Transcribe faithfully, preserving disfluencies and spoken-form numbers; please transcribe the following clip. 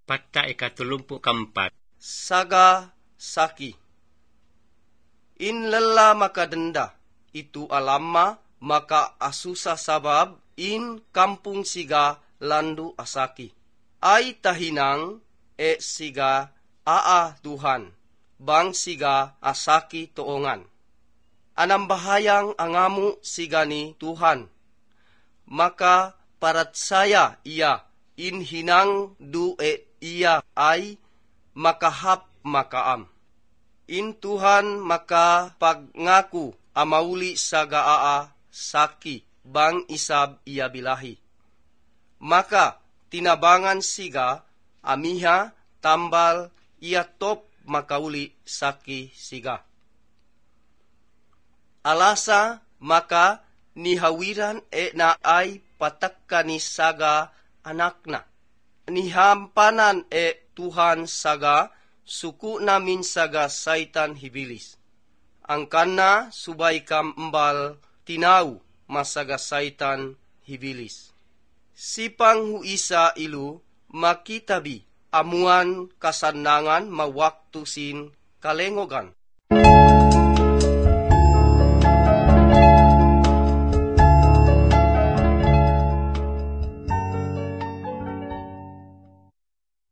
Patta ikatulumpu kampat. Saga saki. In lala makadenda, itu alama maka asusa sabab in kampung siga landu asaki. Ay tahinang e siga aa Tuhan, bang siga asaki toongan. Anang bahayang angamu siga ni Tuhan, maka parat saya iya in hinang du e iya ay makahap makaam. In Tuhan maka pagngaku amauli sa gaa saki bang isab iya bilahi. Maka tinabangan siga amiha tambal iya top makauli saki siga. Alasa maka nihawiran e na ay patakka ni saga anakna. Nihampanan e Tuhan saga suku namin saga saitan hibilis. Ang kanna subay kam embal tinaw masaga saitan hibilis. Sipang huisa ilu makitabi amuan kasanangan mawaktu sin kalengogan.